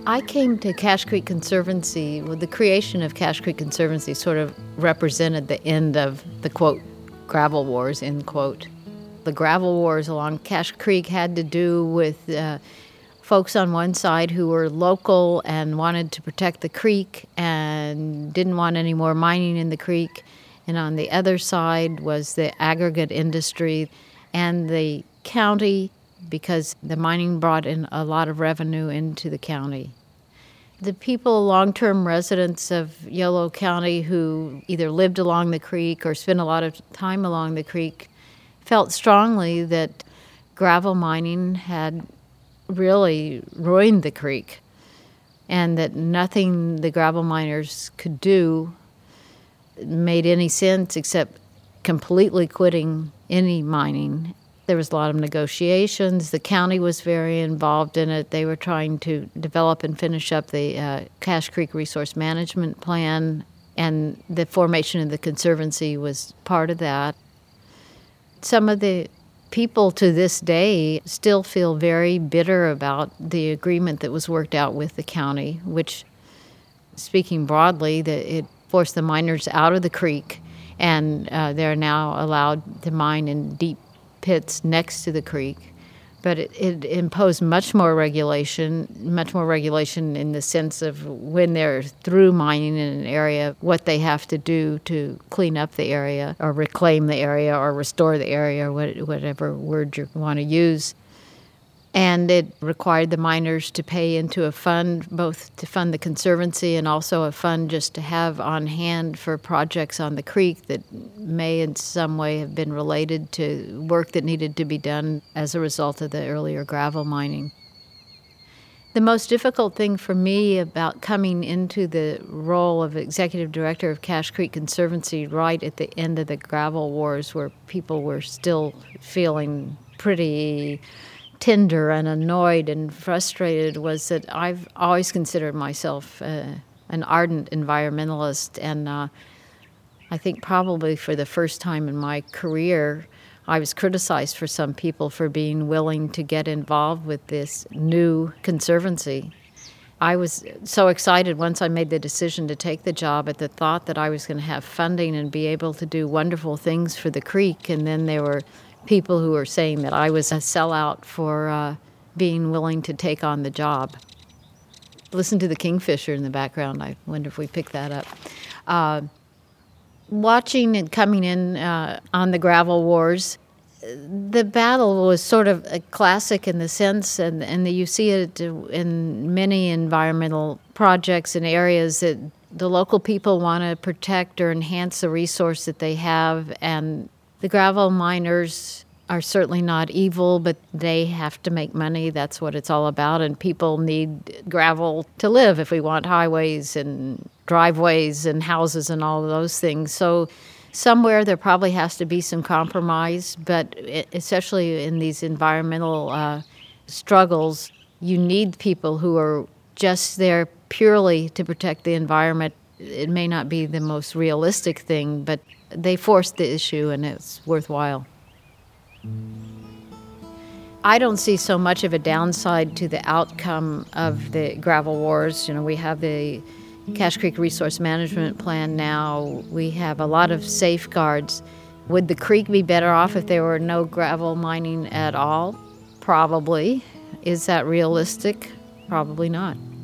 I came to Cache Creek Conservancy. Well, the creation of Cache Creek Conservancy sort of represented the end of the, quote, gravel wars, end quote. The gravel wars along Cache Creek had to do with folks on one side who were local and wanted to protect the creek and didn't want any more mining in the creek. And on the other side was the aggregate industry and the county, because the mining brought in a lot of revenue into the county. The people, long-term residents of Yolo County who either lived along the creek or spent a lot of time along the creek, felt strongly that gravel mining had really ruined the creek and that nothing the gravel miners could do made any sense except completely quitting any mining. There was a lot of negotiations. The county was very involved in it. They were trying to develop and finish up the Cache Creek Resource Management Plan, and the formation of the Conservancy was part of that. Some of the people to this day still feel very bitter about the agreement that was worked out with the county, which, speaking broadly, it forced the miners out of the creek, and they're now allowed to mine in deep pits next to the creek. But it imposed much more regulation in the sense of when they're through mining in an area, what they have to do to clean up the area or reclaim the area or restore the area, or whatever word you want to use. And it required the miners to pay into a fund, both to fund the Conservancy and also a fund just to have on hand for projects on the creek that may in some way have been related to work that needed to be done as a result of the earlier gravel mining. The most difficult thing for me about coming into the role of executive director of Cache Creek Conservancy right at the end of the gravel wars, where people were still feeling pretty tender and annoyed and frustrated, was that I've always considered myself an ardent environmentalist, and I think probably for the first time in my career I was criticized for some people for being willing to get involved with this new conservancy. I was so excited once I made the decision to take the job at the thought that I was going to have funding and be able to do wonderful things for the creek, and then there were people who were saying that I was a sellout for being willing to take on the job. Listen to the kingfisher in the background. I wonder if we picked that up. Watching it coming in on the gravel wars, the battle was sort of a classic in the sense, and you see it in many environmental projects and areas, that the local people want to protect or enhance the resource that they have, and the gravel miners are certainly not evil, but they have to make money. That's what it's all about, and people need gravel to live if we want highways and driveways and houses and all of those things. So somewhere there probably has to be some compromise, but especially in these environmental struggles, you need people who are just there purely to protect the environment. It may not be the most realistic thing, but they forced the issue, and it's worthwhile. I don't see so much of a downside to the outcome of the gravel wars. We have the Cache Creek Resource Management Plan now. We have a lot of safeguards. Would the creek be better off if there were no gravel mining at all? Probably. Is that realistic? Probably not.